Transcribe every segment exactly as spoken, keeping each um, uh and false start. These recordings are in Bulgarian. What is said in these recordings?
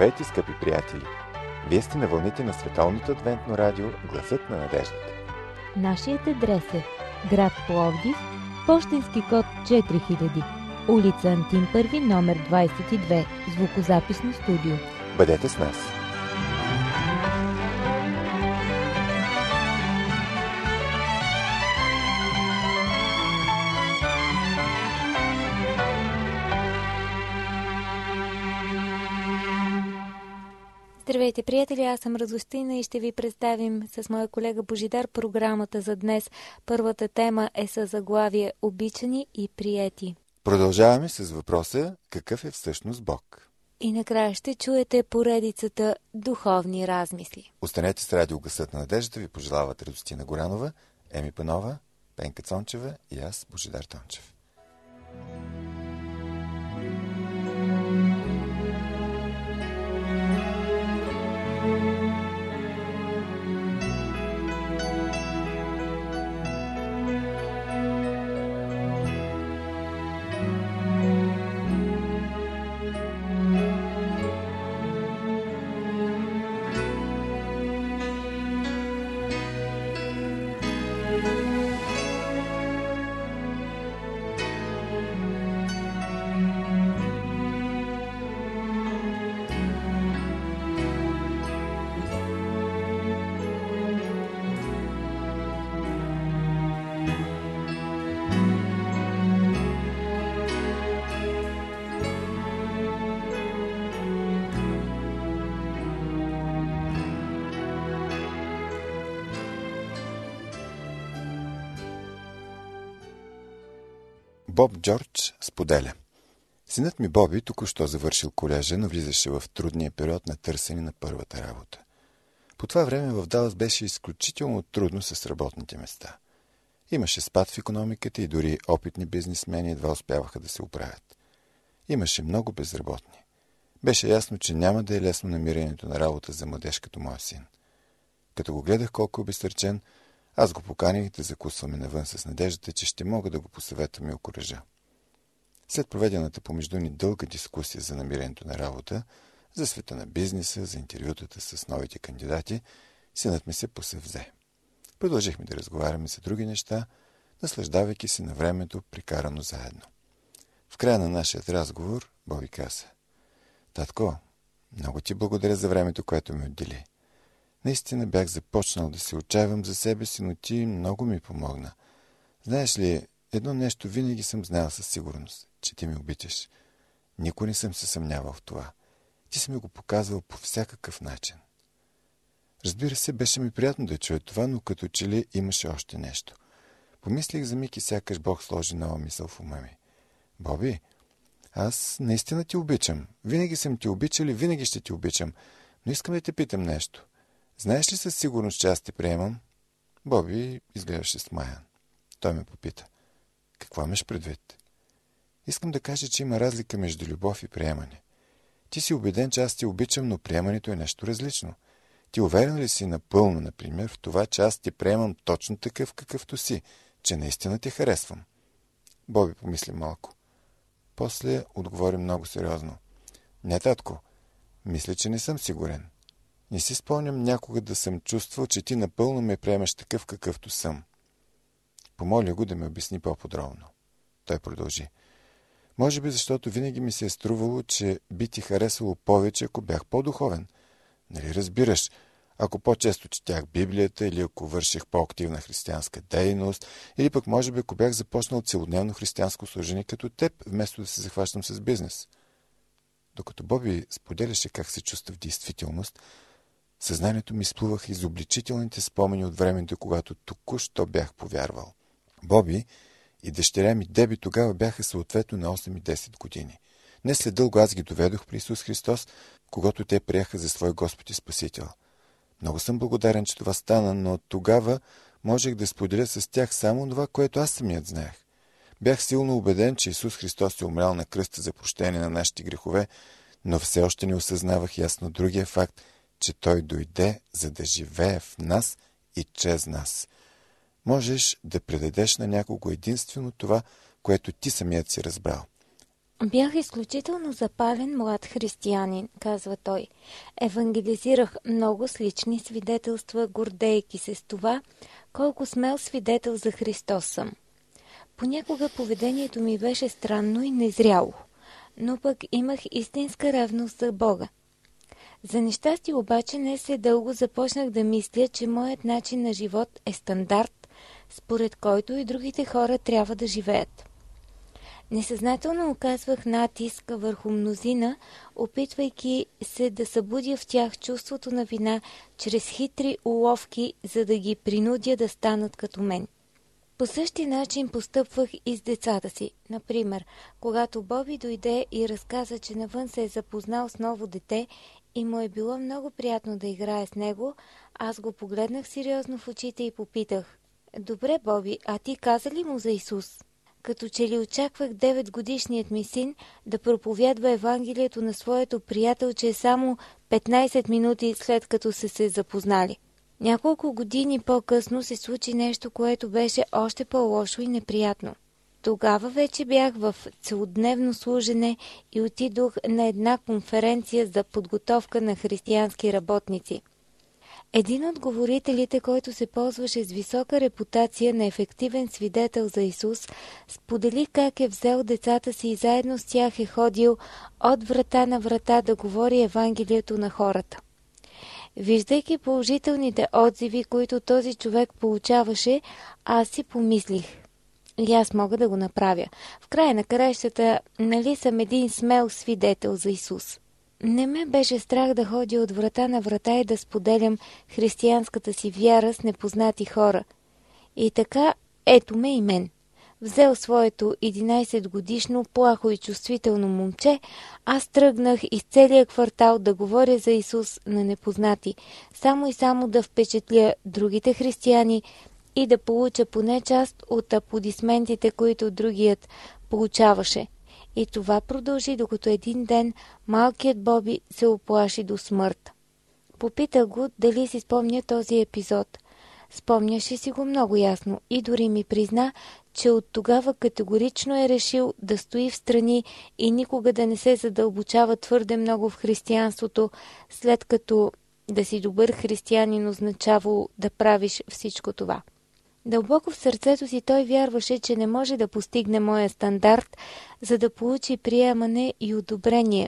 Здравейте, скъпи приятели! Вие сте на вълните на световното адвентно радио Гласът на надеждата. Нашият адрес е град Пловдив, пощенски код четири хиляди, улица Антим първи, номер двадесет и две, звукозаписно студио. Бъдете с нас! Здравейте, приятели! Аз съм Радостина и ще ви представим с моя колега Божидар програмата за днес. Първата тема е със заглавие "Обичани и приети". Продължаваме с въпроса: какъв е всъщност Бог? И накрая ще чуете поредицата "Духовни размисли". Останете с радио Гласът на надеждата. Ви пожелават Радостина Горанова, Еми Панова, Пенка Цончева и аз, Божидар Тончев. Боб Джордж споделя: синът ми Боби току-що завършил колежа, но влизаше в трудния период на търсене на първата работа. По това време в Далас беше изключително трудно с работните места. Имаше спад в икономиката и дори опитни бизнесмени едва успяваха да се оправят. Имаше много безработни. Беше ясно, че няма да е лесно намирането на работа за младеж като моя син. Като го гледах колко е обезсърчен, аз го поканих да закусваме навън с надеждата, че ще мога да го посъветвам и окуража. След проведената помежду ни дълга дискусия за намирането на работа, за света на бизнеса, за интервютата с новите кандидати, синът ми се посъвзе. Продължихме да разговаряме за други неща, наслаждавайки се на времето, прикарано заедно. В края на нашия разговор Боби каза: "Татко, много ти благодаря за времето, което ми отдели. Наистина бях започнал да се отчаявам за себе си, но ти много ми помогна. Знаеш ли, едно нещо винаги съм знаел със сигурност, че ти ми обичаш. Никой не съм се съмнявал в това. Ти си ми го показвал по всякакъв начин." Разбира се, беше ми приятно да чуя това, но като че ли имаше още нещо. Помислих за миг и сякаш Бог сложи нова мисъл в ума ми. "Боби, аз наистина ти обичам. Винаги съм ти обичал и винаги ще ти обичам. Но искам да те питам нещо. Знаеш ли със сигурност, че аз те приемам?" Боби изглеждаше смаян. Той ме попита: "Какво имаш предвид?" "Искам да кажа, че има разлика между любов и приемане. Ти си убеден, че аз те обичам, но приемането е нещо различно. Ти уверен ли си напълно, например, в това, че аз те приемам точно такъв, какъвто си, че наистина те харесвам?" Боби помисли малко. После отговори много сериозно: "Не, татко, мисля, че не съм сигурен. Не си спомням някога да съм чувствал, че ти напълно ме приемаш такъв, какъвто съм." Помоля го да ме обясни по-подробно. Той продължи: "Може би защото винаги ми се е струвало, че би ти харесало повече, ако бях по-духовен. Нали разбираш, ако по-често четях Библията, или ако върших по-активна християнска дейност, или пък може би ако бях започнал целодневно християнско служение като теб, вместо да се захващам с бизнес." Докато Боби споделяше как се чувства в действителност, съзнанието ми изплуваха изобличителните спомени от времето, когато току-що бях повярвал. Боби и дъщеря ми Деби тогава бяха съответно на осем и десет години. Не след дълго аз ги доведох при Исус Христос, когато те приеха за свой Господ и Спасител. Много съм благодарен, че това стана, но тогава можех да споделя с тях само това, което аз самият знаех. Бях силно убеден, че Исус Христос е умрял на кръста за прощение на нашите грехове, но все още не осъзнавах ясно другия факт, че Той дойде, за да живее в нас и чрез нас. Можеш да предадеш на някого единствено това, което ти самият си разбрал. Бях изключително запален млад християнин, казва той. Евангелизирах много с лични свидетелства, гордейки се с това, колко смел свидетел за Христос съм. Понякога поведението ми беше странно и незряло, но пък имах истинска ревност за Бога. За нещастие обаче не след дълго започнах да мисля, че моят начин на живот е стандарт, според който и другите хора трябва да живеят. Несъзнателно оказвах натиск върху мнозина, опитвайки се да събудя в тях чувството на вина чрез хитри уловки, за да ги принудя да станат като мен. По същия начин постъпвах и с децата си. Например, когато Боби дойде и разказа, че навън се е запознал с ново дете и му е било много приятно да играе с него, аз го погледнах сериозно в очите и попитах: „Добре, Боби, а ти каза ли му за Исус?“ Като че ли очаквах деветгодишният ми син да проповядва Евангелието на своето приятелче само петнайсет минути след като се се запознали. Няколко години по-късно се случи нещо, което беше още по-лошо и неприятно. Тогава вече бях в целодневно служене и отидох на една конференция за подготовка на християнски работници. Един от говорителите, който се ползваше с висока репутация на ефективен свидетел за Исус, сподели как е взел децата си и заедно с тях е ходил от врата на врата да говори Евангелието на хората. Виждайки положителните отзиви, които този човек получаваше, аз си помислих: и аз мога да го направя. В края на краищата, нали съм един смел свидетел за Исус? Не ме беше страх да ходя от врата на врата и да споделям християнската си вяра с непознати хора. И така, ето ме и мен. Взел своето единайсетгодишно плахо и чувствително момче, аз тръгнах из целия квартал да говоря за Исус на непознати, само и само да впечатля другите християни и да получа поне част от аплодисментите, които другият получаваше. И това продължи, докато един ден малкият Боби се оплаши до смърт. Попитах го дали си спомня този епизод. Спомняше си го много ясно и дори ми призна, че от тогава категорично е решил да стои в страни и никога да не се задълбочава твърде много в християнството, след като да си добър християнин означавало да правиш всичко това. Дълбоко в сърцето си той вярваше, че не може да постигне моя стандарт, за да получи приемане и одобрение.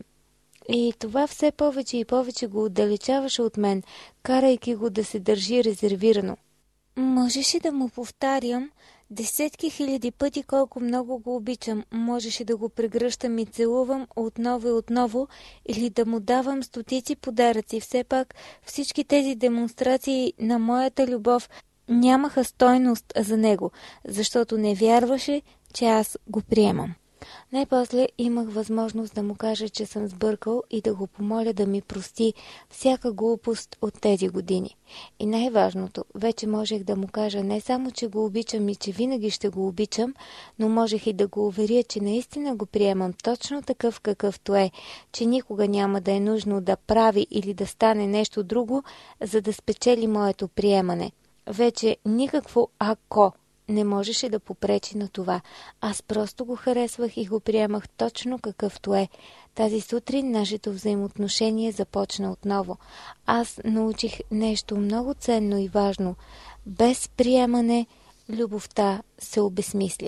И това все повече и повече го отдалечаваше от мен, карайки го да се държи резервирано. Можеше да му повтарям десетки хиляди пъти колко много го обичам. Можеше да го прегръщам и целувам отново и отново или да му давам стотици подаръци. Все пак всички тези демонстрации на моята любов нямаха стойност за него, защото не вярваше, че аз го приемам. Най-после имах възможност да му кажа, че съм сбъркал и да го помоля да ми прости всяка глупост от тези години. И най-важното, вече можех да му кажа не само, че го обичам и че винаги ще го обичам, но можех и да го уверя, че наистина го приемам точно такъв какъвто е, че никога няма да е нужно да прави или да стане нещо друго, за да спечели моето приемане. Вече никакво «ако» не можеше да попречи на това. Аз просто го харесвах и го приемах точно какъвто е. Тази сутрин нашето взаимоотношение започна отново. Аз научих нещо много ценно и важно. Без приемане любовта се обезсмисля.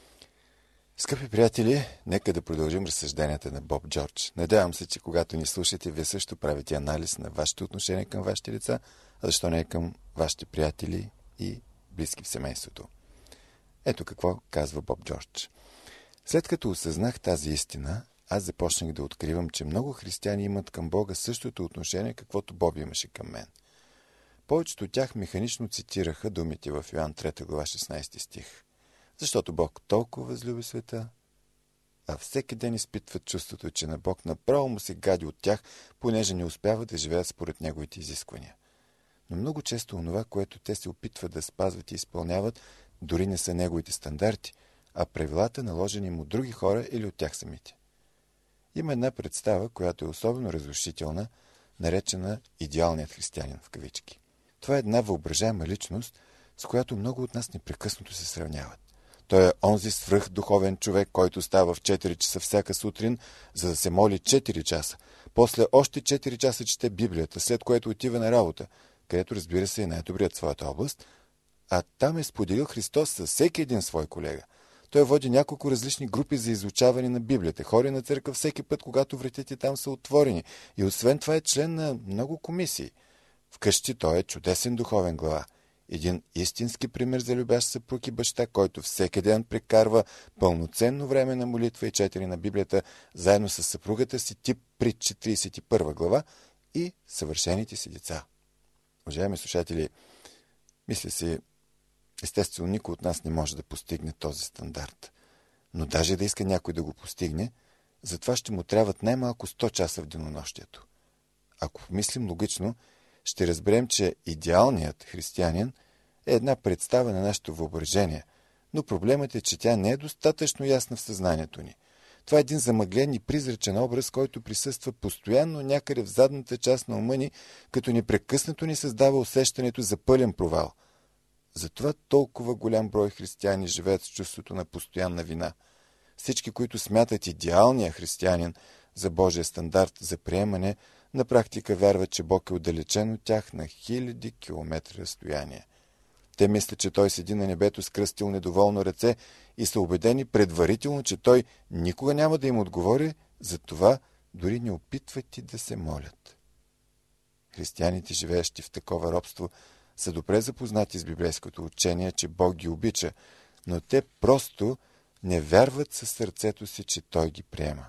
Скъпи приятели, нека да продължим разсъжденията на Боб Джордж. Надявам се, че когато ни слушате, вие също правите анализ на вашето отношение към вашите деца, а защо не към вашите приятели и близки в семейството. Ето какво казва Боб Джордж. След като осъзнах тази истина, аз започнах да откривам, че много християни имат към Бога същото отношение, каквото Боб имаше към мен. Повечето от тях механично цитираха думите в Йоан трета глава шестнайсети стих. Защото Бог толкова възлюби света, а всеки ден изпитват чувството, че на Бог направо му се гади от тях, понеже не успяват да живеят според неговите изисквания. Но много често онова, което те се опитват да спазват и изпълняват, дори не са неговите стандарти, а правилата, наложени му от други хора или от тях самите. Има една представа, която е особено разрушителна, наречена идеалният християнин в кавички. Това е една въображаема личност, с която много от нас непрекъснато се сравняват. Той е онзи свръхдуховен човек, който става в четири часа всяка сутрин, за да се моли четири часа. После още четири часа чете Библията, след което отива на работа, където, разбира се, е най-добрият в своята област, а там е споделил Христос със всеки един свой колега. Той води няколко различни групи за изучаване на Библията, хори на църква всеки път, когато вратите там са отворени, и освен това е член на много комисии. Вкъщи той е чудесен духовен глава. Един истински пример за любящ съпруг и баща, който всеки ден прекарва пълноценно време на молитва и четене на Библията, заедно с съпругата си, тип Притчи тридесет и първа глава, и съвършените си деца. Уважаеми слушатели, мисля си, естествено никой от нас не може да постигне този стандарт. Но даже да иска някой да го постигне, затова ще му трябват най-малко сто часа в денонощието. Ако помислим логично, ще разберем, че идеалният християнин е една представа на нашето въображение, но проблемът е, че тя не е достатъчно ясна в съзнанието ни. Това е един замъглен и призрачен образ, който присъства постоянно някъде в задната част на ума ни, като непрекъснато ни създава усещането за пълен провал. Затова толкова голям брой християни живеят с чувството на постоянна вина. Всички, които смятат идеалния християнин за Божия стандарт за приемане, на практика вярват, че Бог е отдалечен от тях на хиляди километри разстояние. Те мислят, че Той седи на небето с кръстил недоволно ръце и са убедени предварително, че Той никога няма да им отговори, затова дори не опитват и да се молят. Християните, живеещи в такова робство, са добре запознати с библейското учение, че Бог ги обича, но те просто не вярват със сърцето си, че Той ги приема.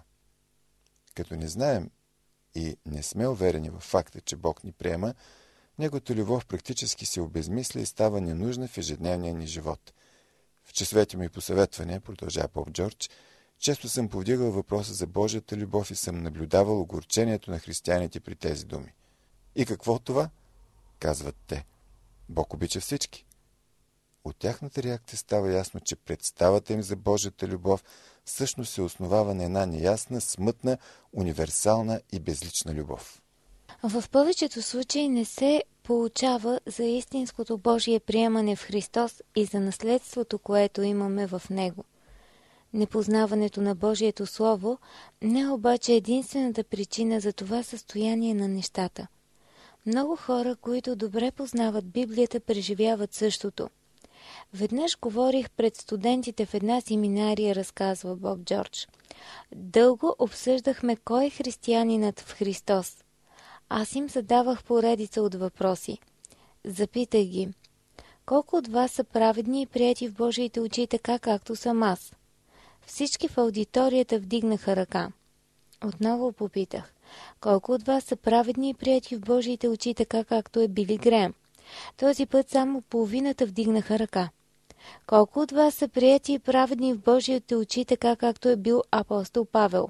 Като не знаем и не сме уверени в факта, че Бог ни приема, Неговата любов практически се обезмисля и става ненужна в ежедневния ни живот. В часовете ми посъветване, продължава поп Джордж, често съм повдигал въпроса за Божията любов и съм наблюдавал огорчението на християните при тези думи. И какво от това? Казват те. Бог обича всички. От тяхната реакция става ясно, че представата им за Божията любов всъщност се основава на една неясна, смътна, универсална и безлична любов. В повечето случаи не се получава за истинското Божие приемане в Христос и за наследството, което имаме в Него. Непознаването на Божието Слово не е обаче единствената причина за това състояние на нещата. Много хора, които добре познават Библията, преживяват същото. Веднъж говорих пред студентите в една семинария, разказва Боб Джордж. Дълго обсъждахме кой е християнинът в Христос. Аз им задавах поредица от въпроси. Запитах ги, колко от вас са праведни и приети в Божиите очи така, както съм аз? Всички в аудиторията вдигнаха ръка. Отново попитах, колко от вас са праведни и приети в Божиите очи така, както е Били Греъм? Този път само половината вдигнаха ръка. Колко от вас са приети и праведни в Божиите очи така, както е бил апостол Павел?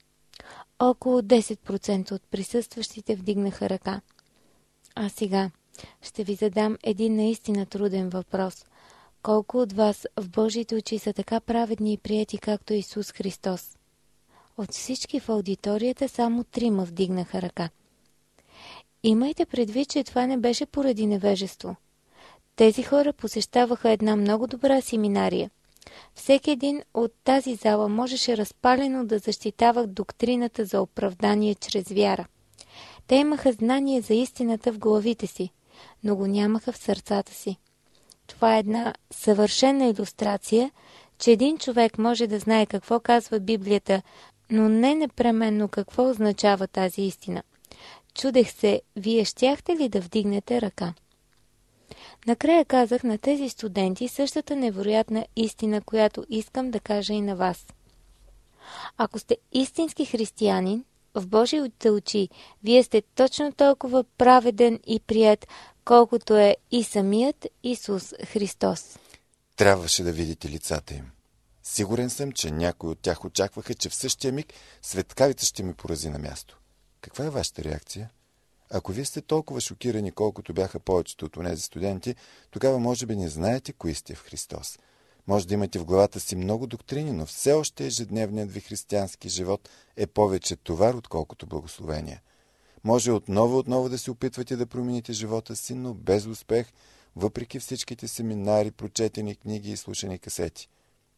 Около десет процента от присъстващите вдигнаха ръка. А сега ще ви задам един наистина труден въпрос. Колко от вас в Божиите очи са така праведни и приети, както Исус Христос? От всички в аудиторията само трима вдигнаха ръка. Имайте предвид, че това не беше поради невежество. Тези хора посещаваха една много добра семинария. Всеки един от тази зала можеше разпалено да защитава доктрината за оправдание чрез вяра. Те имаха знание за истината в главите си, но го нямаха в сърцата си. Това е една съвършена илюстрация, че един човек може да знае какво казва Библията, но не непременно какво означава тази истина. Чудех се, вие щяхте ли да вдигнете ръка? Накрая казах на тези студенти същата невероятна истина, която искам да кажа и на вас. Ако сте истински християнин, в Божиите очи, вие сте точно толкова праведен и прият, колкото е и самият Исус Христос. Трябваше да видите лицата им. Сигурен съм, че някои от тях очакваха, че в същия миг светкавица ще ми порази на място. Каква е вашата реакция? Ако вие сте толкова шокирани, колкото бяха повечето от онези студенти, тогава може би не знаете кои сте в Христос. Може да имате в главата си много доктрини, но все още ежедневният ви християнски живот е повече товар, отколкото благословение. Може отново-отново да се опитвате да промените живота си, но без успех, въпреки всичките семинари, прочетени книги и слушани касети.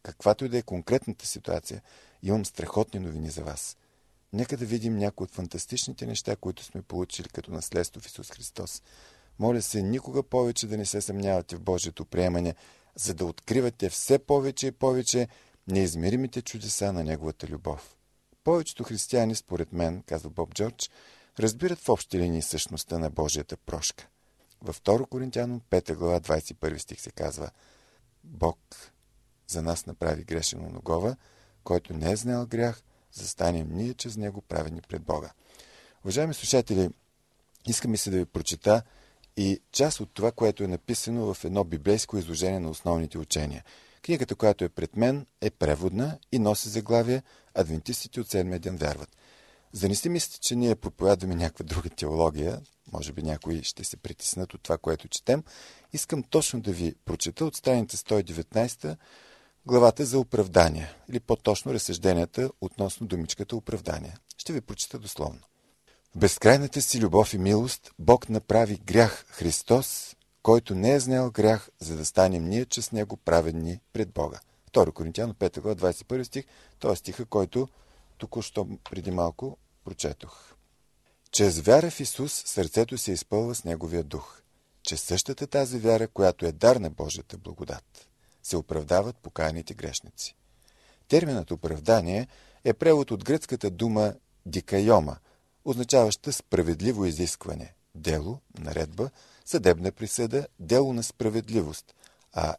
каквато и да е конкретната ситуация, имам страхотни новини за вас. Нека да видим някои от фантастичните неща, които сме получили като наследство в Исус Христос. Моля се, никога повече да не се съмнявате в Божието приемане, за да откривате все повече и повече неизмеримите чудеса на Неговата любов. Повечето християни, според мен, казва Боб Джордж, разбират в общи линии същността на Божията прошка. Във втора Коринтяно, пета глава, двадесет и първи стих се казва: Бог за нас направи грешен оногова, който не е знаел грях, за да станем ние чрез него правени пред Бога. Уважаеми слушатели, искам и се да ви прочита и част от това, което е написано в едно библейско изложение на основните учения. Книгата, която е пред мен, е преводна и носи заглавие "Адвентистите от седмия ден вярват". За да не си мислите, че ние проповядваме някаква друга теология, може би някои ще се притеснат от това, което четем, искам точно да ви прочета от страница сто и деветнадесета главата за оправдание, или по-точно разсъжденията относно думичката оправдание. Ще ви прочета дословно. В безкрайната си любов и милост Бог направи грях Христос, който не е знаел грях, за да станем ние чрез него праведни пред Бога. втора Коринтяно, пета глава, двадесет и първи стих, т.е. стиха, който току-що преди малко прочетох. Чрез вяра в Исус сърцето се изпълва с Неговия дух. Чрез същата тази вяра, която е дар на Божията благодат, се оправдават покаяните грешници. Терминът оправдание е превод от гръцката дума дикайома, означаваща справедливо изискване, дело, наредба, съдебна присъда, дело на справедливост, а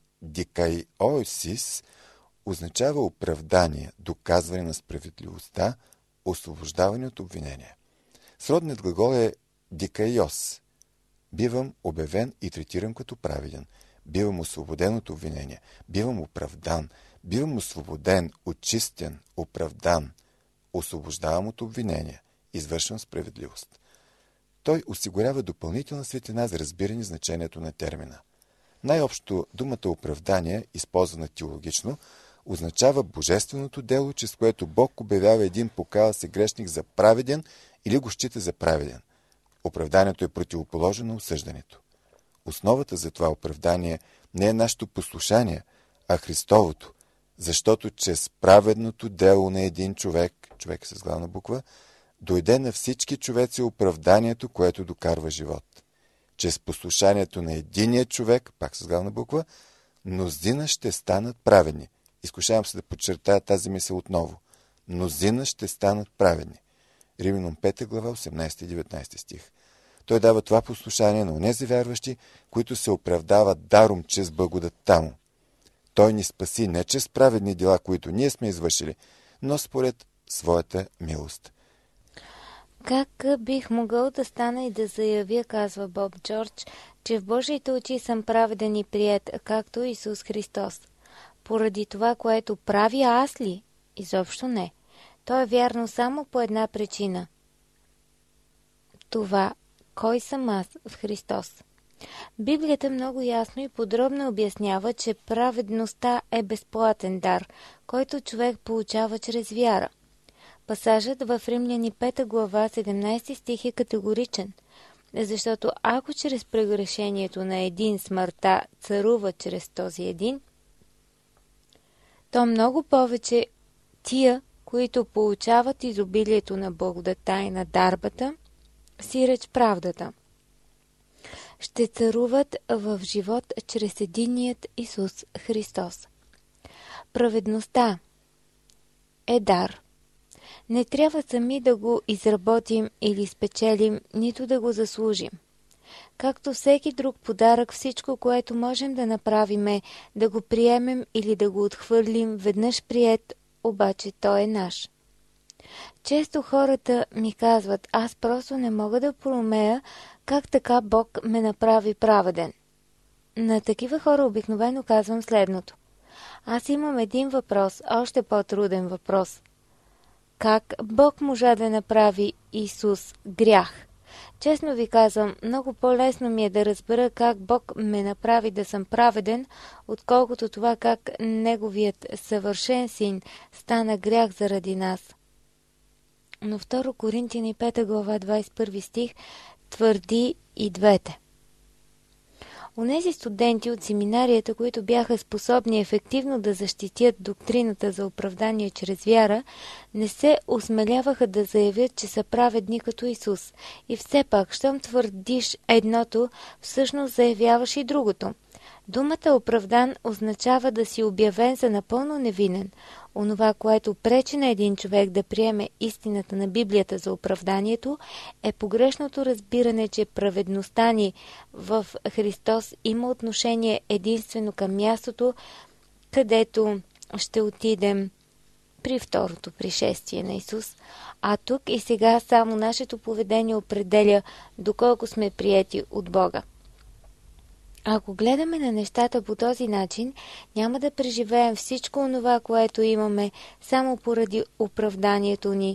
дикайосис означава оправдание, доказване на справедливостта, освобождаване от обвинение. Сродният глагол е дикайос. Бивам обявен и третиран като праведен. Бивам освободен от обвинение. Бивам оправдан. Бивам освободен, очистен, оправдан. Освобождавам от обвинение. Извършвам справедливост. Той осигурява допълнителна светлина за разбиране значението на термина. Най-общо думата оправдание, използвана теологично, означава божественото дело, чрез което Бог обявява един покаял се грешник за праведен или го счита за праведен. Оправданието е противоположно на осъждането. Основата за това оправдание не е нашето послушание, а Христовото, защото чрез праведното дело на един човек, човек с главна буква, дойде на всички човеци оправданието, което докарва живот. Чрез послушанието на единия човек, пак с главна буква, мнозина ще станат праведни. Изкушавам се да подчертая тази мисъл отново. Мнозина ще станат праведни. Римляни пета глава, осемнадесети и деветнадесети стих. Той дава това послушание на онези вярващи, които се оправдават даром чрез благодатта му. Той ни спаси не чрез праведни дела, които ние сме извършили, но според своята милост. Как бих могъл да стана и да заявя, казва Боб Джордж, че в Божиите очи съм праведен и приет, както Исус Христос? Поради това, което правя аз ли? Изобщо не. То е вярно само по една причина. Това, кой съм аз в Христос? Библията много ясно и подробно обяснява, че праведността е безплатен дар, който човек получава чрез вяра. Пасажът в Римляни пета глава, седемнадесети стих е категоричен, защото ако чрез прегрешението на един смъртта царува чрез този един, то много повече тия, които получават изобилието на благодата и на дарбата, сиреч правдата, ще царуват в живот чрез единият Исус Христос. Праведността е дар. Не трябва сами да го изработим или спечелим, нито да го заслужим. Както всеки друг подарък, всичко, което можем да направим е да го приемем или да го отхвърлим, веднъж приет, обаче той е наш. Често хората ми казват, аз просто не мога да проумея как така Бог ме направи праведен. На такива хора обикновено казвам следното. Аз имам един въпрос, още по-труден въпрос. Как Бог можа да направи Исус грях? Честно ви казвам, много по-лесно ми е да разбера как Бог ме направи да съм праведен, отколкото това как Неговият съвършен син стана грях заради нас. Но втора Коринтияни пета глава, двадесет и първи стих твърди и двете. Онези студенти от семинарията, които бяха способни ефективно да защитят доктрината за оправдание чрез вяра, не се осмеляваха да заявят, че са праведни като Исус. И все пак, щом твърдиш едното, всъщност заявяваш и другото. Думата оправдан означава да си обявен за напълно невинен. Онова, което пречи на един човек да приеме истината на Библията за оправданието, е погрешното разбиране, че праведността ни в Христос има отношение единствено към мястото, където ще отидем при второто пришествие на Исус, а тук и сега само нашето поведение определя доколко сме приети от Бога. Ако гледаме на нещата по този начин, няма да преживеем всичко онова, което имаме, само поради оправданието ни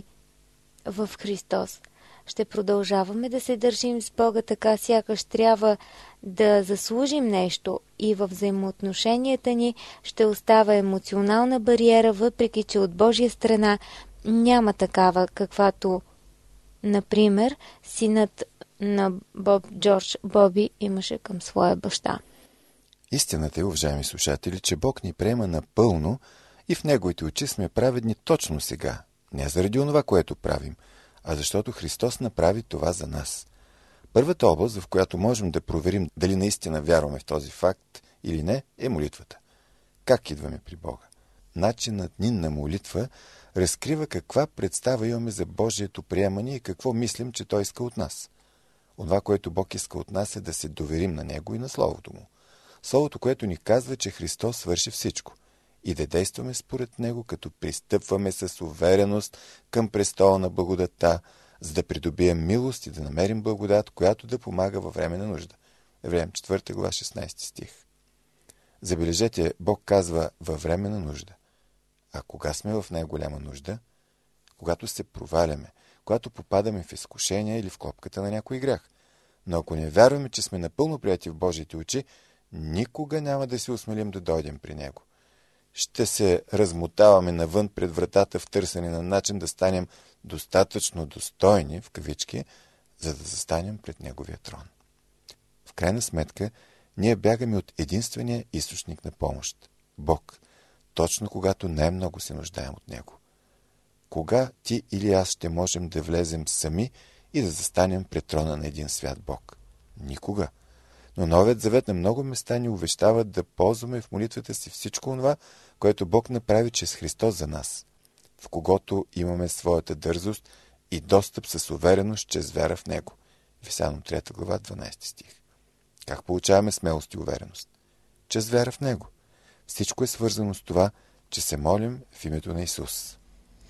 в Христос. Ще продължаваме да се държим с Бога така, сякаш трябва да заслужим нещо, и във взаимоотношенията ни ще остава емоционална бариера, въпреки че от Божия страна няма такава, каквато, например, синът на Боб Джордж Боби имаше към своя баща. Истината е, уважаеми слушатели, че Бог ни приема напълно и в Неговите очи сме праведни точно сега. Не заради онова, което правим, а защото Христос направи това за нас. Първата област, в която можем да проверим дали наистина вярваме в този факт или не, е молитвата. Как идваме при Бога? Начинът ни на молитва разкрива каква представа имаме за Божието приемане и какво мислим, че Той иска от нас. Онова, което Бог иска от нас, е да се доверим на Него и на Словото Му. Словото, което ни казва, че Христос свърши всичко, и да действаме според Него, като пристъпваме с увереност към престола на благодатта, за да придобием милост и да намерим благодат, която да помага във време на нужда. Евреям четвърта глава шестнайсети стих. Забележете, Бог казва във време на нужда. А кога сме в най-голяма нужда? Когато се проваляме, когато попадаме в изкушение или в клопката на някой грях. Но ако не вярваме, че сме напълно прияти в Божиите очи, никога няма да се осмелим да дойдем при Него. Ще се размотаваме навън пред вратата в търсене на начин да станем достатъчно достойни, в кавички, за да застанем пред Неговия трон. В крайна сметка, ние бягаме от единствения източник на помощ – Бог, точно когато най-много се нуждаем от Него. Кога ти или аз ще можем да влезем сами и да застанем пред трона на един свят Бог? Никога. Но Новият завет на много места ни увещава да ползваме в молитвата си всичко това, което Бог направи чрез Христос за нас, в когото имаме своята дързост и достъп с увереност чрез вяра в Него. Ефесяни трета глава дванайсети стих. Как получаваме смелост и увереност? Чрез вяра в Него. Всичко е свързано с това, че се молим в името на Исус.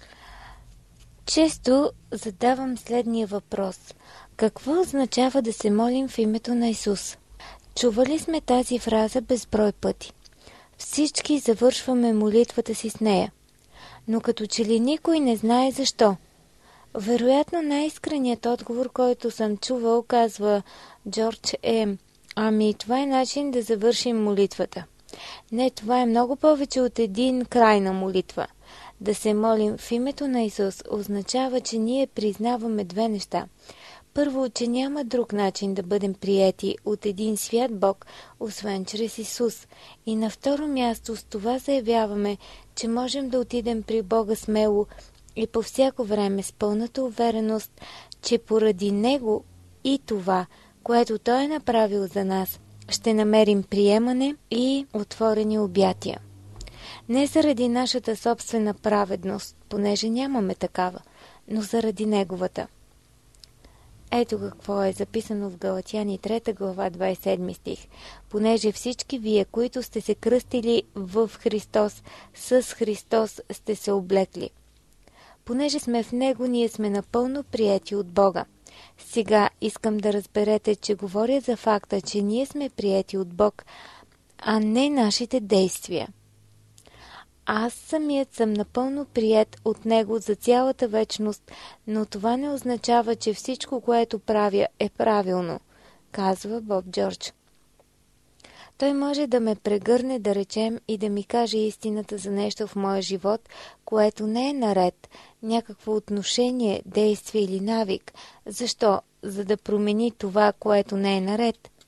Често задавам следния въпрос. Какво означава да се молим в името на Исус? Чували сме тази фраза безброй пъти. Всички завършваме молитвата си с нея. Но като че ли никой не знае защо. Вероятно най-искреният отговор, който съм чувал, казва Джордж, е: ами това е начин да завършим молитвата. Не, това е много повече от един край на молитва. Да се молим в името на Исус означава, че ние признаваме две неща. Първо, че няма друг начин да бъдем приети от един свят Бог, освен чрез Исус. И на второ място с това заявяваме, че можем да отидем при Бога смело и по всяко време с пълната увереност, че поради Него и това, което Той е направил за нас, ще намерим приемане и отворени обятия. Не заради нашата собствена праведност, понеже нямаме такава, но заради Неговата. Ето какво е записано в Галатяни трета глава двайсет и седми стих. Понеже всички вие, които сте се кръстили в Христос, с Христос сте се облекли. Понеже сме в Него, ние сме напълно приети от Бога. Сега искам да разберете, че говоря за факта, че ние сме приети от Бог, а не нашите действия. Аз самият съм напълно приет от Него за цялата вечност, но това не означава, че всичко, което правя, е правилно, казва Боб Джордж. Той може да ме прегърне, да речем, и да ми каже истината за нещо в моя живот, което не е наред, някакво отношение, действие или навик. Защо? За да промени това, което не е наред.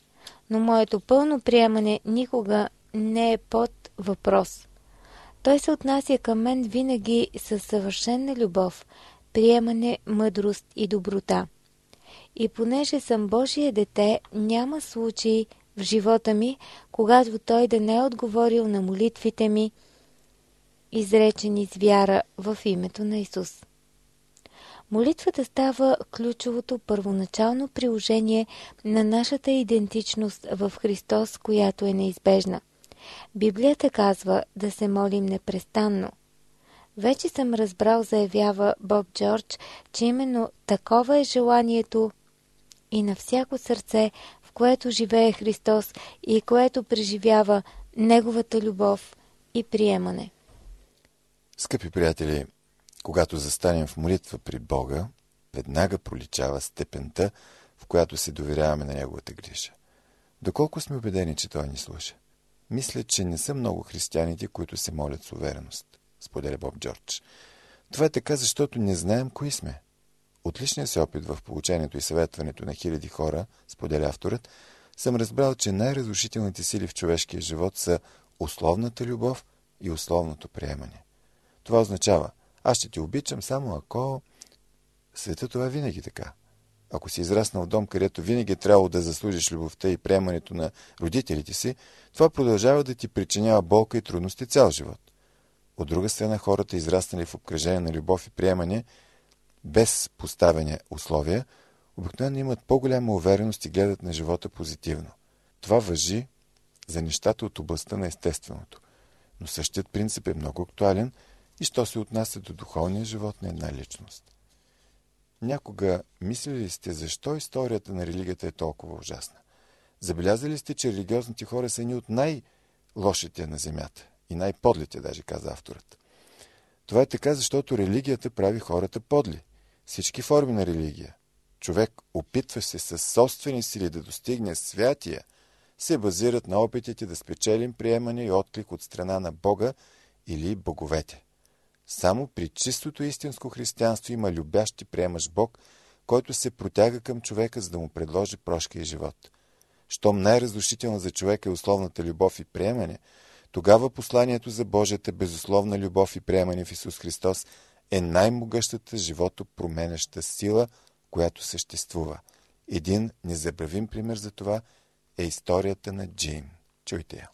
но моето пълно приемане никога не е под въпрос. Той се отнася към мен винаги със съвършена любов, приемане, мъдрост и доброта. И понеже съм Божие дете, няма случай в живота ми, когато Той да не е отговорил на молитвите ми, изречени с вяра в името на Исус. Молитвата става ключовото първоначално приложение на нашата идентичност в Христос, която е неизбежна. Библията казва да се молим непрестанно. Вече съм разбрал, заявява Боб Джордж, че именно такова е желанието и на всяко сърце, в което живее Христос и което преживява Неговата любов и приемане. Скъпи приятели, когато застанем в молитва при Бога, веднага проличава степента, в която се доверяваме на Неговата грижа. Доколко сме убедени, че Той ни слуша? Мисля, че не са много християните, които се молят с увереност, споделя Боб Джордж. Това е така, защото не знаем кои сме. От личния си опит в получението и съветването на хиляди хора, споделя авторът, съм разбрал, че най-разрушителните сили в човешкия живот са условната любов и условното приемане. Това означава, аз ще те обичам само ако... Света това е винаги така. Ако си израснал в дом, където винаги е трябвало да заслужиш любовта и приемането на родителите си, това продължава да ти причинява болка и трудности цял живот. От друга страна, хората, израснали в обкръжение на любов и приемане, без поставяне условия, обикновено имат по-голяма увереност и гледат на живота позитивно. Това важи за нещата от областта на естественото. Но същият принцип е много актуален и що се отнася до духовния живот на една личност. Някога мислили сте защо историята на религията е толкова ужасна? Забелязали сте, че религиозните хора са едни от най-лошите на земята и най-подлите, даже каза авторът. Това е така, защото религията прави хората подли. Всички форми на религия, човек опитва се със собствени сили да достигне святия, се базират на опитите да спечелим приемане и отклик от страна на Бога или боговете. Само при чистото истинско християнство има любящ и приемащ Бог, който се протяга към човека, за да му предложи прошка и живот. Щом най-разрушителна за човека е условната любов и приемане, тогава посланието за Божията безусловна любов и приемане в Исус Христос е най-могъщата живото променяща сила, която съществува. Един незабравим пример за това е историята на Джин. Чуйте я.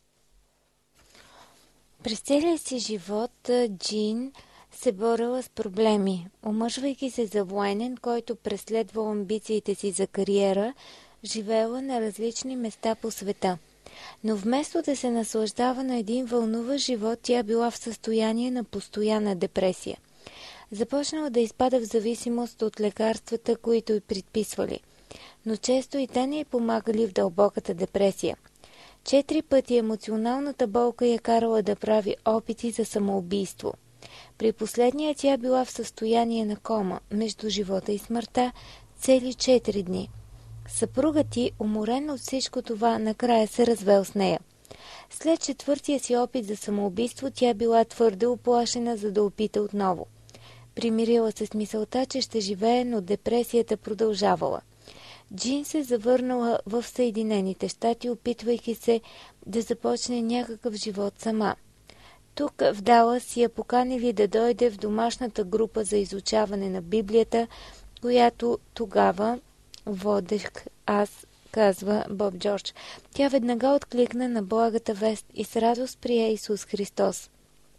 През целия си живот Джин се борила с проблеми, омъжвайки се за военен, който преследвал амбициите си за кариера, живеела на различни места по света. Но вместо да се наслаждава на един вълнуващ живот, тя била в състояние на постоянна депресия. Започнала да изпада в зависимост от лекарствата, които й предписвали. Но често и те не й помагали в дълбоката депресия. Четири пъти емоционалната болка я карала да прави опити за самоубийство. При последния тя била в състояние на кома, между живота и смъртта, цели четири дни. Съпругът ти, уморен от всичко това, накрая се развел с нея. След четвъртия си опит за самоубийство, тя била твърде уплашена, за да опита отново. Примирила се с мисълта, че ще живее, но депресията продължавала. Джин се завърнала в Съединените щати, опитвайки се да започне някакъв живот сама. Тук в Далас я поканили да дойде в домашната група за изучаване на Библията, която тогава водех аз, казва Боб Джордж. Тя веднага откликна на благата вест и с радост прие Исус Христос.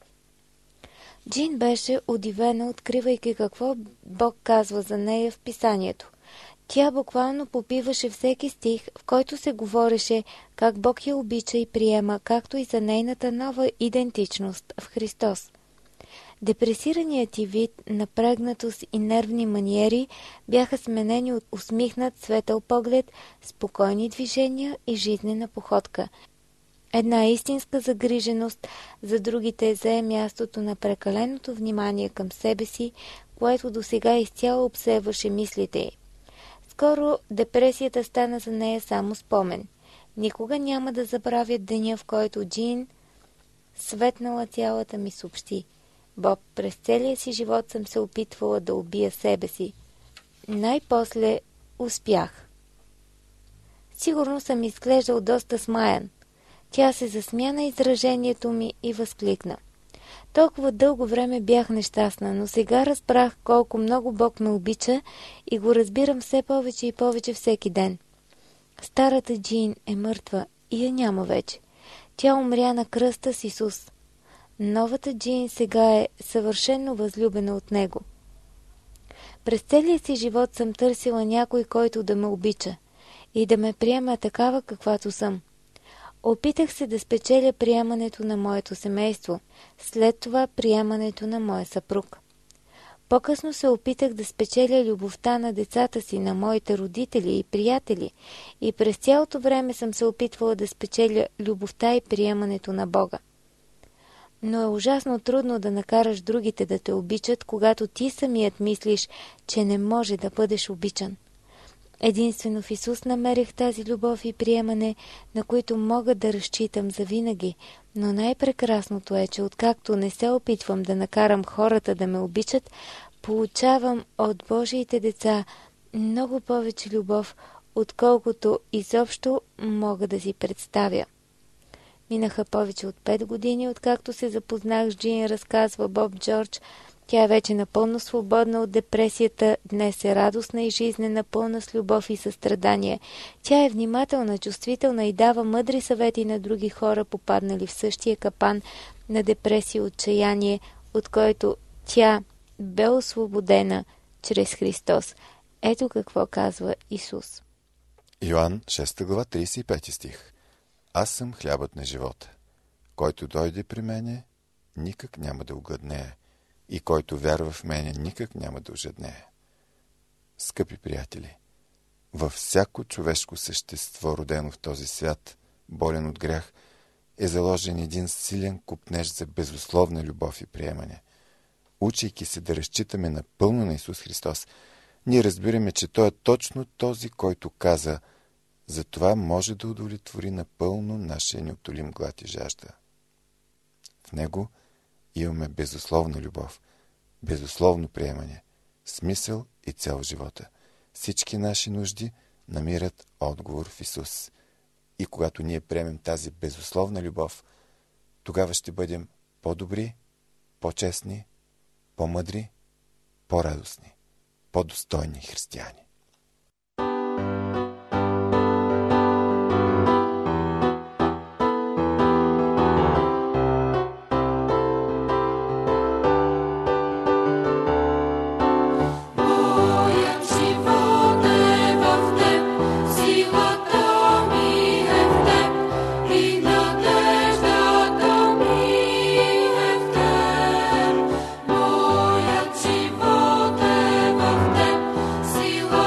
Джин беше удивена, откривайки какво Бог казва за нея в писанието. Тя буквално попиваше всеки стих, в който се говореше как Бог я обича и приема, както и за нейната нова идентичност в Христос. Депресираният ти вид, напрегнатост и нервни маниери бяха сменени от усмихнат светъл поглед, спокойни движения и жизнена походка. Една истинска загриженост за другите зае мястото на прекаленото внимание към себе си, което досега изцяло обсебваше мислите й. Скоро депресията стана за нея само спомен. Никога няма да забравя деня, в който Джин, светнала цялата ми, съобщи: Боб, през целия си живот съм се опитвала да убия себе си. Най-после успях. Сигурно съм изглеждал доста смаян. Тя се засмя на изражението ми и възкликна. Толкова дълго време бях нещастна, но сега разбрах колко много Бог ме обича и го разбирам все повече и повече всеки ден. Старата Джин е мъртва и я няма вече. Тя умря на кръста с Исус. Новата Джин сега е съвършено възлюбена от него. През целия си живот съм търсила някой, който да ме обича и да ме приема такава, каквато съм. Опитах се да спечеля приемането на моето семейство, след това приемането на моя съпруг. По-късно се опитах да спечеля любовта на децата си, на моите родители и приятели, и през цялото време съм се опитвала да спечеля любовта и приемането на Бога. Но е ужасно трудно да накараш другите да те обичат, когато ти самият мислиш, че не може да бъдеш обичан. Единствено в Исус намерих тази любов и приемане, на които мога да разчитам завинаги, но най-прекрасното е, че откакто не се опитвам да накарам хората да ме обичат, получавам от Божиите деца много повече любов, отколкото изобщо мога да си представя. Минаха повече от пет години, откакто се запознах с Джин, разказва Боб Джордж. Тя е вече напълно свободна от депресията, днес е радостна и жизнена, пълна с любов и състрадание. Тя е внимателна, чувствителна и дава мъдри съвети на други хора, попаднали в същия капан на депресия и отчаяние, от който тя бе освободена чрез Христос. Ето какво казва Исус. Йоан шеста глава, тридесет и пети стих. Аз съм хлябът на живота. Който дойде при мене, никак няма да огладнее, и който вярва в мене, никак няма да ожеднее. Скъпи приятели, във всяко човешко същество, родено в този свят, болен от грях, е заложен един силен купнеж за безусловна любов и приемане. Учейки се да разчитаме напълно на Исус Христос, ние разбираме, че Той е точно този, който каза: затова може да удовлетвори напълно нашия неутолим глад и жажда. В Него имаме безусловна любов, безусловно приемане, смисъл и цел в живота. Всички наши нужди намират отговор в Исус. И когато ние приемем тази безусловна любов, тогава ще бъдем по-добри, по-честни, по-мъдри, по-радостни, по-достойни християни. Живот е в теб, сила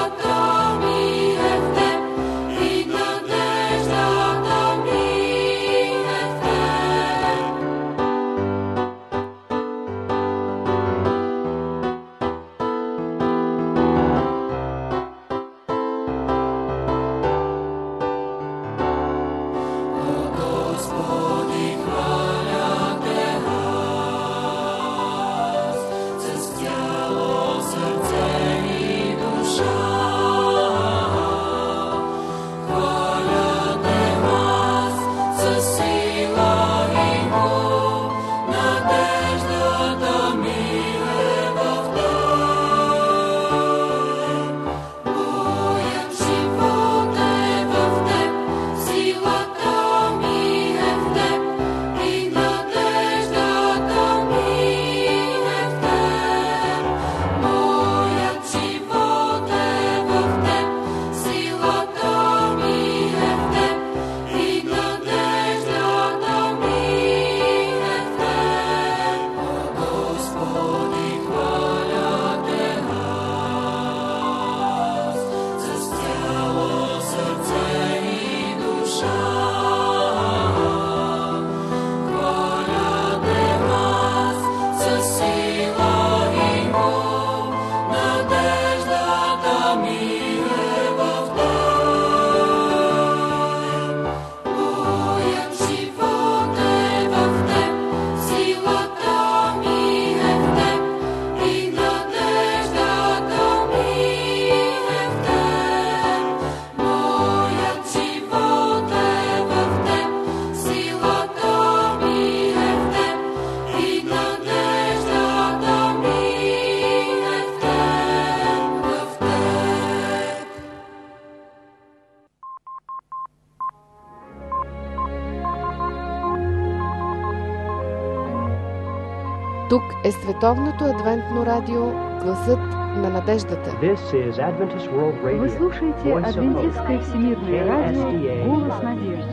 Тук е Световното адвентно радио Гласът на надеждата. Вы слушаете Адвентистское всемирное радио Голос надежды.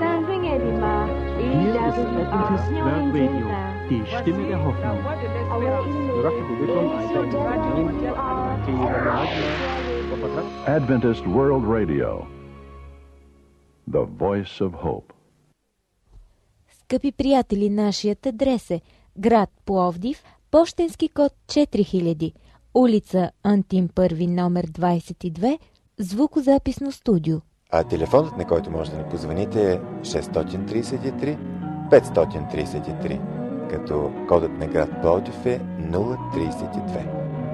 Die Stimme der Hoffnung. Adventist World Radio, the voice of hope. Скъпи приятели, нашият адрес е град Пловдив, пощенски код четири хиляди, улица Антим първи, номер двадесет и две, звукозаписно студио. А телефонът, на който може да ни позвоните, е шест три три пет три три, като кодът на град Пловдив е нула тридесет и две.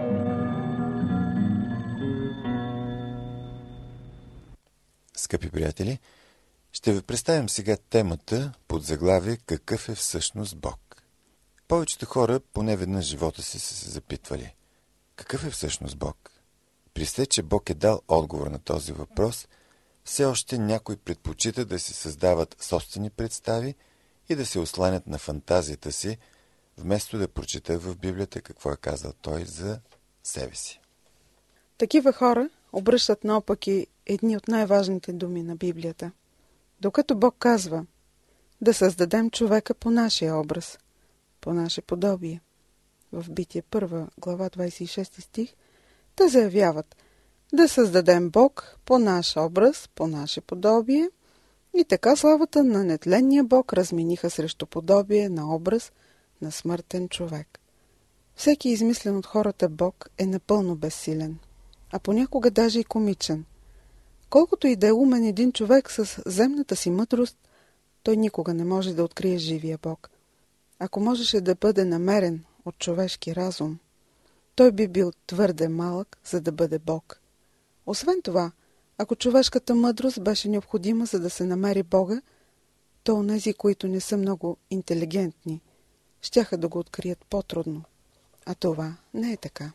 Скъпи приятели, ще ви представим сега темата под заглавие «Какъв е всъщност Бог?». Повечето хора поне веднъж живота си са се запитвали: какъв е всъщност Бог? При все, че Бог е дал отговор на този въпрос, все още някои предпочитат да си създават собствени представи и да се осланят на фантазията си, вместо да прочитат в Библията какво е казал Той за себе си. Такива хора обръщат наопаки едни от най-важните думи на Библията. Докато Бог казва да създадем човека по нашия образ, по наше подобие, в Битие първа глава двадесет и шести стих, те заявяват да създадем Бог по наш образ, по наше подобие, и така славата на нетленния Бог размениха срещу подобие на образ на смъртен човек. Всеки измислен от хората Бог е напълно безсилен, а понякога даже и комичен. Колкото и да е умен един човек с земната си мъдрост, той никога не може да открие живия Бог. Ако можеше да бъде намерен от човешки разум, той би бил твърде малък, за да бъде Бог. Освен това, ако човешката мъдрост беше необходима, за да се намери Бога, то онези, които не са много интелигентни, щяха да го открият по-трудно. А това не е така.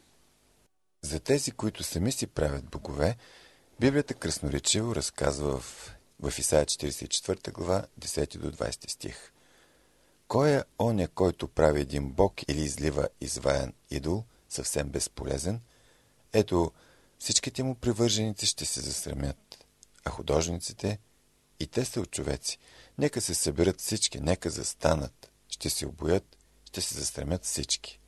За тези, които сами си правят богове, Библията красноречиво разказва в, в Исаия четиридесет и четвърта глава, десети до двадесети стих. Кой е оня, който прави един бог или излива изваян идол, съвсем безполезен? Ето, всичките му привърженици ще се засрамят, а художниците, и те са от човеци. Нека се съберат всички, нека застанат, ще се обоят, ще се засрамят всички.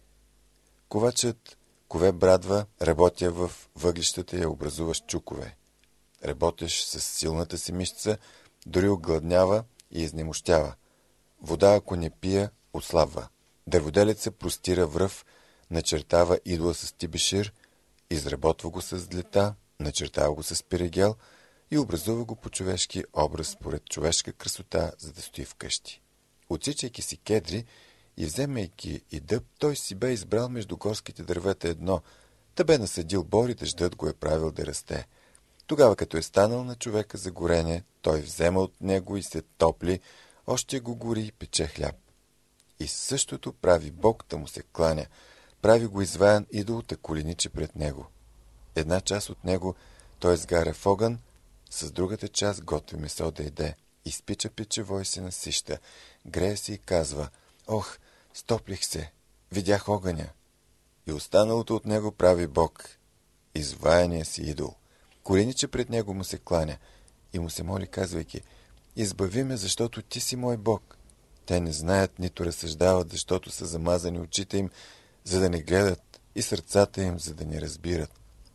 Ковачът кове брадва, работя в въглищата и я образува с чукове. Работеш с силната си мишца, дори огладнява и изнемощява. Вода, ако не пия, отслабва. Дърводелеца простира връв, начертава идола с тибешир, изработва го с длета, начертава го с пирегел и образува го по човешки образ според човешка красота, за да стои вкъщи. Отсичайки си кедри и вземайки и дъб, той си бе избрал между горските дървета едно, та бе насадил бор и дъждът го е правил да расте. Тогава, като е станал на човека за горене, той взема от него и се топли, още го гори и пече хляб. И същото прави Бог, да му се кланя, прави го изваян идол, да коленичи пред него. Една част от него той сгаря в огън, с другата част готви месо да яде. Изпича печево и се насища, грее се и казва: ох, стоплих се, видях огъня. И останалото от него прави Бог, изваяния си идол. Колениче пред него му се кланя и му се моли, казвайки: избави ме, защото ти си мой Бог. Те не знаят, нито разсъждават, защото са замазани очите им, за да не гледат, и сърцата им, за да не разбират.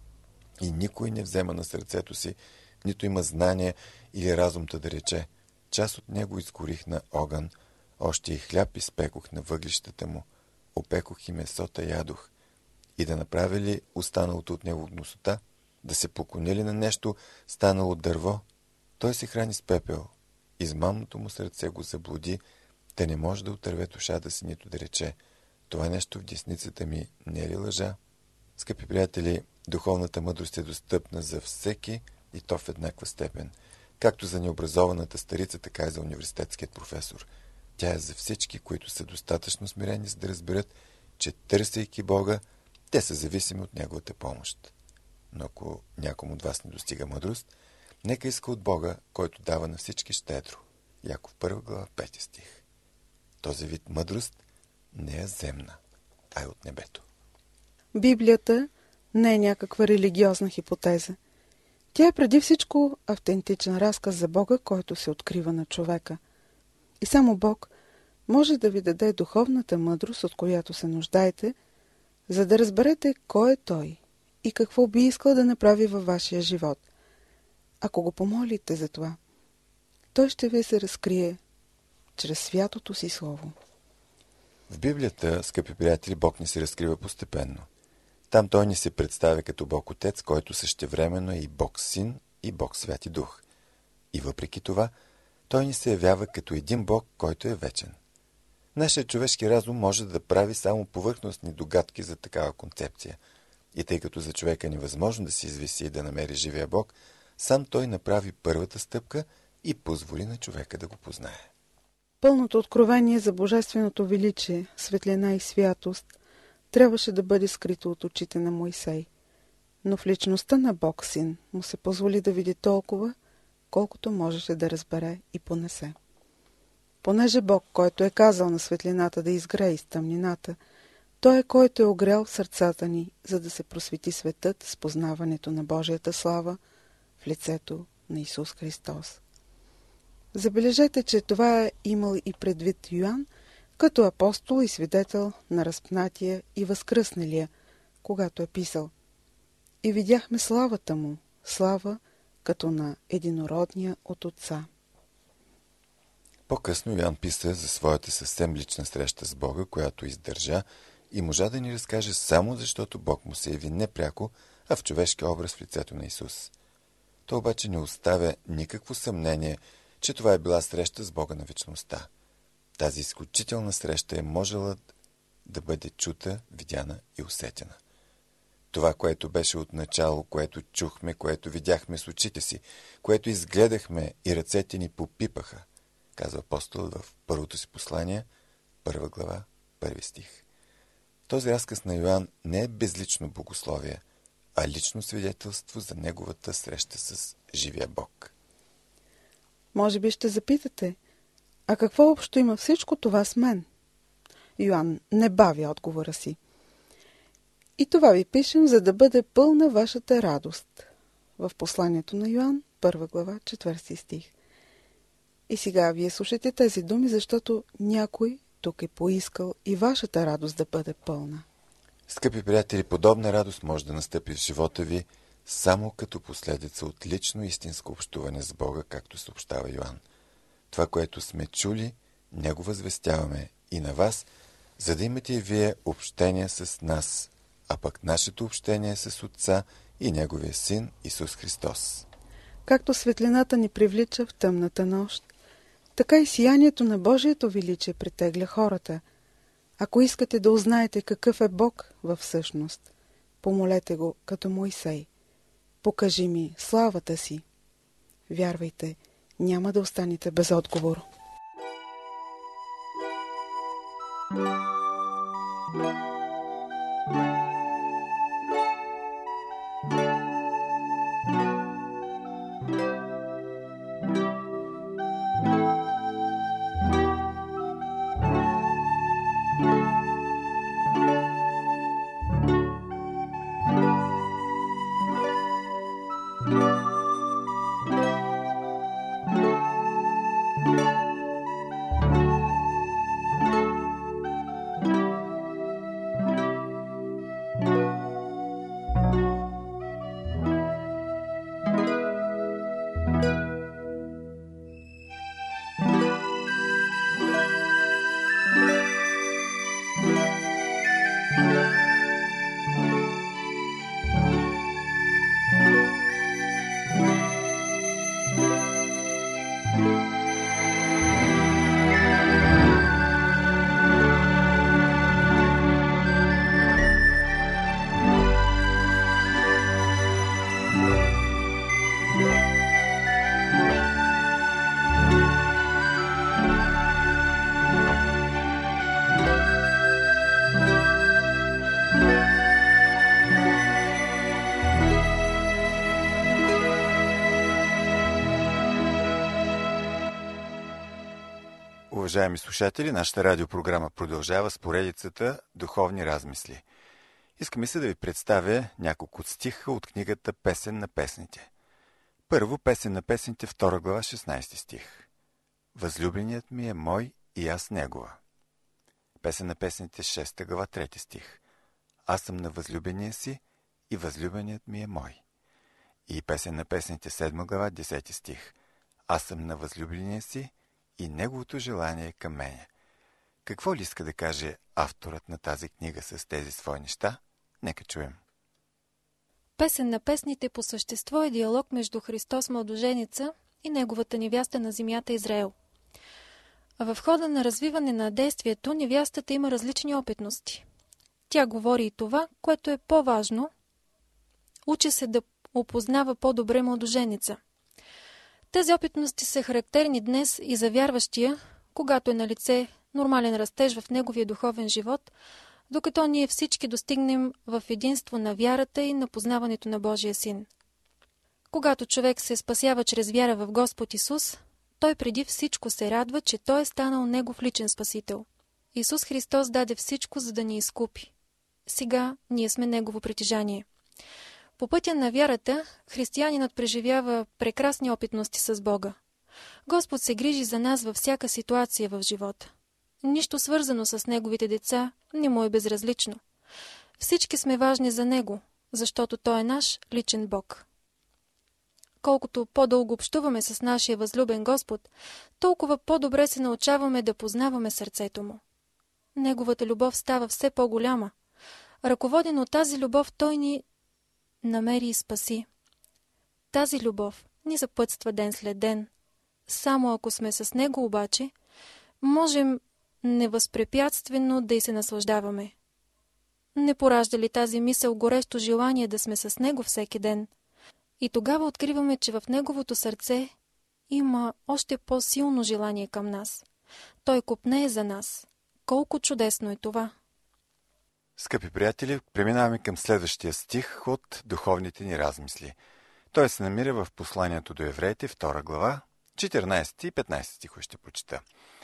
И никой не взема на сърцето си, нито има знание или разумта да рече: част от него изгорих на огън, още и хляб изпекох на въглищата му, опекох и месота ядох. И да направи ли останалото от него гносота, да се поклонили на нещо, станало от дърво, той се храни с пепел. Измамното му сърце го заблуди, да не може да отърве душата си, нито да рече: това нещо в десницата ми не е ли лъжа? Скъпи приятели, духовната мъдрост е достъпна за всеки и то в еднаква степен. Както за необразованата старица, така и за университетският професор. Тя е за всички, които са достатъчно смирени, за да разберат, че търсейки Бога, те са зависими от Неговата помощ. Но ако някому от вас не достига мъдрост, нека иска от Бога, който дава на всички щедро. Яков първа глава, пети стих. Този вид мъдрост не е земна. а е от небето. Библията не е някаква религиозна хипотеза. Тя е преди всичко автентичен разказ за Бога, който се открива на човека. И само Бог може да ви даде духовната мъдрост, от която се нуждаете, за да разберете кой е Той и какво би искал да направи във вашия живот. Ако го помолите за това, Той ще ви се разкрие чрез святото си слово. В Библията, скъпи приятели, Бог ни се разкрива постепенно. Там Той ни се представя като Бог Отец, който същевременно е и Бог Син и Бог Святи Дух. И въпреки това, Той ни се явява като един Бог, който е вечен. Нашият човешки разум може да прави само повърхностни догадки за такава концепция. И тъй като за човека е невъзможно да се извиси и да намери живия Бог, сам Той направи първата стъпка и позволи на човека да го познае. Пълното откровение за божественото величие, светлина и святост трябваше да бъде скрито от очите на Моисей. Но в личността на Бог Син му се позволи да види толкова, колкото можеше да разбере и понесе. Понеже Бог, който е казал на светлината да изгрее из тъмнината, Той е, който е огрял сърцата ни, за да се просвети светът с познаването на Божията слава в лицето на Исус Христос. Забележете, че това е имал и предвид Йоан, като апостол и свидетел на разпнатия и възкръснелия, когато е писал: „И видяхме славата му, слава като на единородния от Отца“. По-късно Йоан писа за своята съвсем лична среща с Бога, която издържа и можа да ни разкаже само защото Бог му се яви не пряко, а в човешки образ в лицето на Исус. То обаче не оставя никакво съмнение, че това е била среща с Бога на вечността. Тази изключителна среща е можела да бъде чута, видяна и усетена. Това, което беше от начало, което чухме, което видяхме с очите си, което изгледахме и ръцете ни попипаха, казва апостолът в първото си послание, първа глава, първи стих. Този разказ на Йоан не е безлично богословие, а лично свидетелство за неговата среща с живия Бог. Може би ще запитате, а какво общо има всичко това с мен? Йоан не бави отговора си. И това ви пишем, за да бъде пълна вашата радост. В посланието на Йоан, първа глава, четвърти стих. И сега вие слушайте тези думи, защото някой тук е поискал и вашата радост да бъде пълна. Скъпи приятели, подобна радост може да настъпи в живота ви само като последица от лично истинско общуване с Бога, както съобщава Йоан. Това, което сме чули, не го възвестяваме и на вас, за да имате и вие общение с нас, а пък нашето общение е с Отца и Неговия Син Исус Христос. Както светлината ни привлича в тъмната нощ, така и сиянието на Божието величие притегля хората. Ако искате да узнаете какъв е Бог във всъщност, помолете го като Моисей. Покажи ми славата си. Вярвайте, няма да останете без отговор. Уважаеми слушатели, нашата радиопрограма продължава с поредицата Духовни размисли. Искам се да ви представя няколко стиха от книгата Песен на песните. Първо, Песен на песните, втора глава, шестнайсети стих. Възлюбленият ми е мой и аз негова. Песен на песните, шеста глава, трети стих. Аз съм на възлюбения си и възлюбеният ми е мой. И Песен на песните, седма глава, десети стих. Аз съм на възлюбления си и неговото желание е към мене. Какво ли иска да каже авторът на тази книга с тези свои неща? Нека чуем. Песен на песните по същество е диалог между Христос младоженица и неговата невяста на земята Израел. А в хода на развиване на действието, невястата има различни опитности. Тя говори и това, което е по-важно. Учи се да опознава по-добре младоженица. Тези опитности са характерни днес и за вярващия, когато е на лице нормален растеж в неговия духовен живот, докато ние всички достигнем в единство на вярата и на познаването на Божия Син. Когато човек се спасява чрез вяра в Господ Исус, той преди всичко се радва, че той е станал негов личен спасител. Исус Христос даде всичко, за да ни изкупи. Сега ние сме негово притежание. По пътя на вярата, християнинът преживява прекрасни опитности с Бога. Господ се грижи за нас във всяка ситуация в живота. Нищо свързано с неговите деца не му е безразлично. Всички сме важни за него, защото той е наш личен Бог. Колкото по-дълго общуваме с нашия възлюбен Господ, толкова по-добре се научаваме да познаваме сърцето му. Неговата любов става все по-голяма. Ръководен от тази любов, той ни намери и спаси. Тази любов ни съпътства ден след ден. Само ако сме с него обаче, можем невъзпрепятствено да й се наслаждаваме. Не поражда ли тази мисъл горещо желание да сме с него всеки ден? И тогава откриваме, че в неговото сърце има още по-силно желание към нас. Той копнее за нас. Колко чудесно е това! Скъпи приятели, преминаваме към следващия стих от духовните ни размисли. Той се намира в посланието до евреите, втора глава, четиринайсети и петнайсети стихове ще прочита.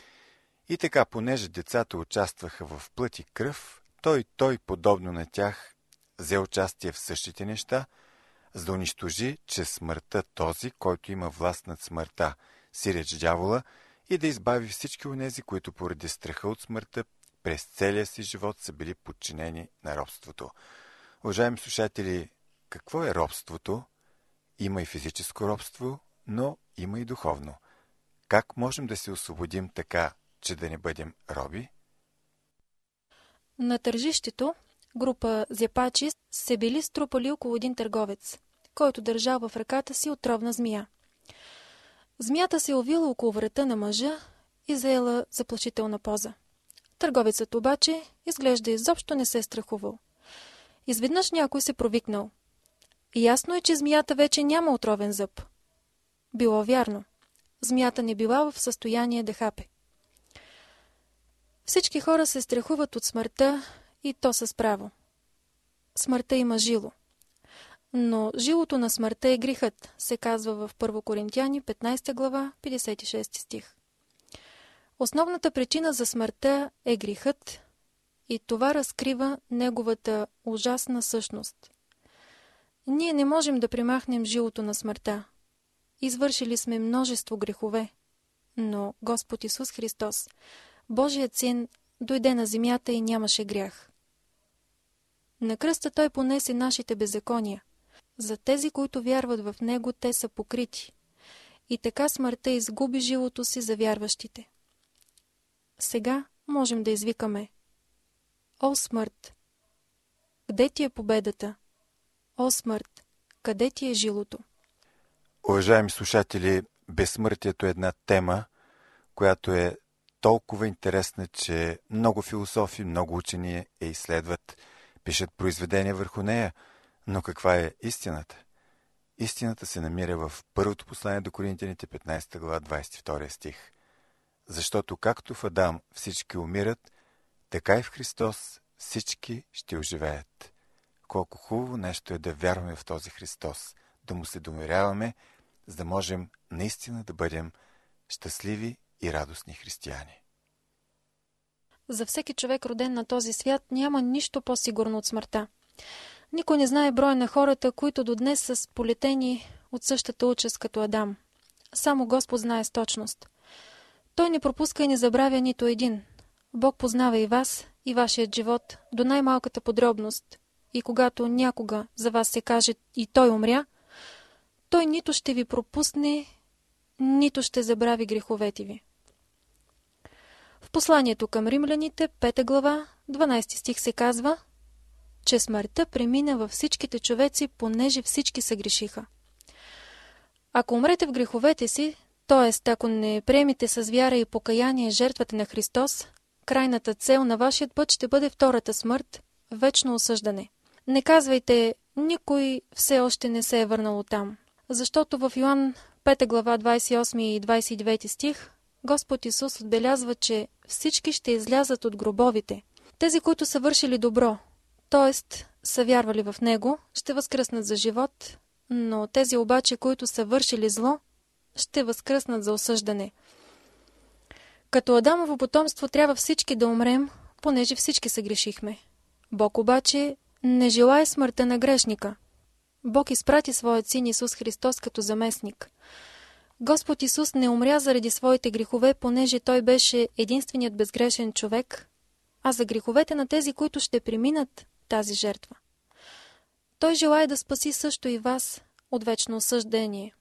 И така, понеже децата участваха в плът и кръв, той, той, подобно на тях, взе участие в същите неща, за да унищожи чрез смъртта този, който има власт над смъртта, сиреч дявола, и да избави всички онези, които поради страха от смъртта през целия си живот са били подчинени на робството. Уважаеми слушатели, какво е робството? Има и физическо робство, но има и духовно. Как можем да се освободим така, че да не бъдем роби? На тържището група зяпачи се били струпали около един търговец, който държал в ръката си отровна змия. Змията се увила около врата на мъжа и заела заплашителна поза. Търговецът обаче изглежда изобщо не се е страхувал. Изведнъж някой се провикнал. Ясно е, че змията вече няма отровен зъб. Било вярно. Змията не била в състояние да хапе. Всички хора се страхуват от смъртта и то с право. Смъртта има жило. Но жилото на смъртта е грехът, се казва в Първо Коринтияни, петнайсета глава, петдесет и шести стих. Основната причина за смъртта е грехът и това разкрива неговата ужасна същност. Ние не можем да премахнем жилото на смъртта. Извършили сме множество грехове, но Господ Исус Христос, Божият Син, дойде на земята и нямаше грях. На кръста Той понесе нашите беззакония. За тези, които вярват в Него, те са покрити. И така смъртта изгуби жилото си за вярващите. Сега можем да извикаме: О, смърт! Къде ти е победата? О, смърт! Къде ти е жилото? Уважаеми слушатели, безсмъртието е една тема, която е толкова интересна, че много философи, много учени я изследват, пишат произведения върху нея. Но каква е истината? Истината се намира в първото послание до Коринтяните, петнайсета глава, двайсет и втори стих. Защото както в Адам всички умират, така и в Христос всички ще оживеят. Колко хубаво нещо е да вярваме в този Христос, да му се доверяваме, за да можем наистина да бъдем щастливи и радостни християни. За всеки човек, роден на този свят, няма нищо по-сигурно от смъртта. Никой не знае броя на хората, които до днес са сполетени от същата участ като Адам. Само Господ знае с точност. Той не пропуска и не забравя нито един. Бог познава и вас, и вашият живот до най-малката подробност. И когато някога за вас се каже и той умря, той нито ще ви пропусне, нито ще забрави греховете ви. В посланието към римляните, пета глава, дванайсети стих се казва, че смъртта премина във всичките човеци, понеже всички се грешиха. Ако умрете в греховете си, т.е. ако не приемете с вяра и покаяние жертвата на Христос, крайната цел на вашият път ще бъде втората смърт, вечно осъждане. Не казвайте, никой все още не се е върнал там, защото в Йоан пета глава, двайсет и осми и двайсет и девети стих, Господ Исус отбелязва, че всички ще излязат от гробовите. Тези, които са вършили добро, т.е. са вярвали в Него, ще възкръснат за живот, но тези обаче, които са вършили зло, ще възкръснат за осъждане. Като Адамово потомство трябва всички да умрем, понеже всички се грешихме. Бог обаче не желае смъртта на грешника. Бог изпрати своят син Исус Христос като заместник. Господ Исус не умря заради своите грехове, понеже Той беше единственият безгрешен човек, а за греховете на тези, които ще преминат тази жертва. Той желае да спаси също и вас от вечно осъждение.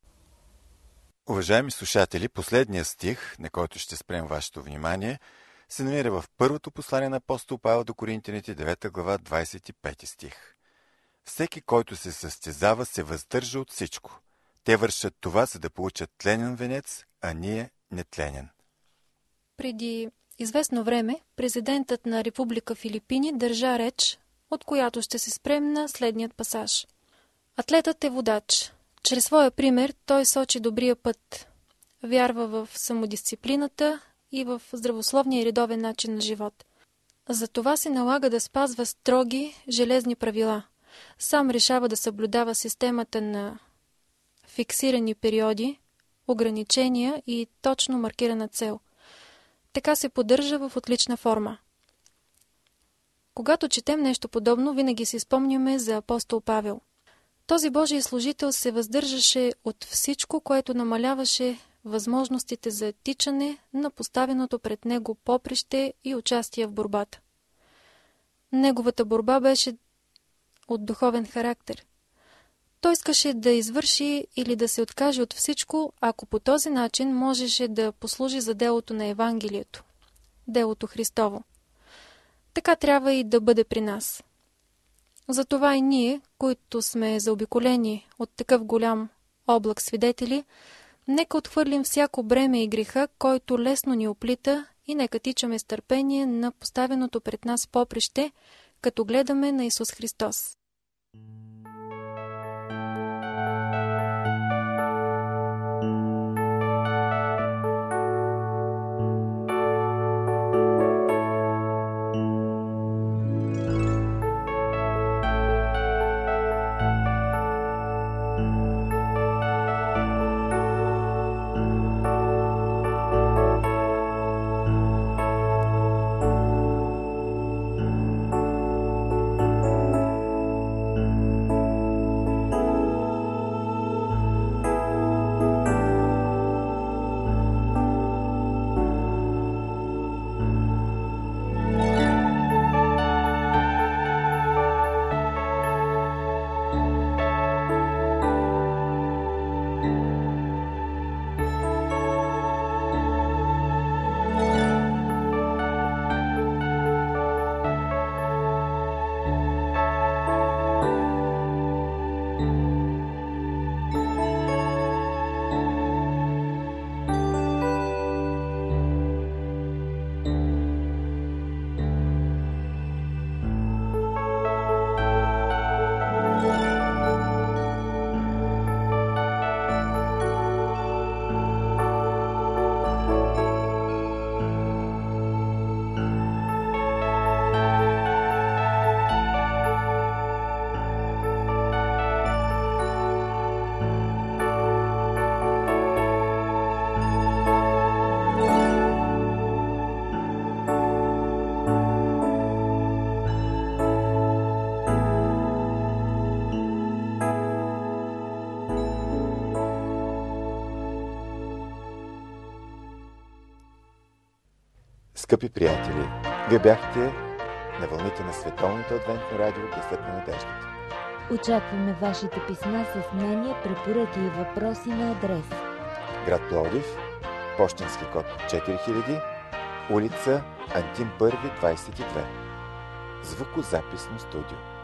Уважаеми слушатели, последният стих, на който ще спрем вашето внимание, се намира в първото послание на апостол Павел до Коринтяните, девета глава, двайсет и пети стих. Всеки, който се състезава, се въздържа от всичко. Те вършат това, за да получат тленен венец, а ние нетленен. Преди известно време президентът на Република Филипини държа реч, от която ще се спрем на следният пасаж. Атлетът е водач. Чрез своя пример той сочи добрия път. Вярва в самодисциплината и в здравословния и редовен начин на живот. Затова се налага да спазва строги, железни правила. Сам решава да съблюдава системата на фиксирани периоди, ограничения и точно маркирана цел. Така се поддържа в отлична форма. Когато четем нещо подобно, винаги си спомняме за апостол Павел. Този Божий служител се въздържаше от всичко, което намаляваше възможностите за тичане на поставеното пред него поприще и участие в борбата. Неговата борба беше от духовен характер. Той искаше да извърши или да се откаже от всичко, ако по този начин можеше да послужи за делото на Евангелието, делото Христово. Така трябва и да бъде при нас. Затова и ние, които сме заобиколени от такъв голям облак свидетели, нека отхвърлим всяко бреме и греха, който лесно ни оплита, и нека тичаме с търпение на поставеното пред нас поприще, като гледаме на Исус Христос. Скъпи приятели, вие бяхте на вълните на Световното адвентно радио Гласът на надеждата. Очакваме вашите писма с мнения, препоръки и въпроси на адрес: град Пловдив, пощенски код четири хиляди, улица Антим първи, двадесет и две. Звукозаписно студио.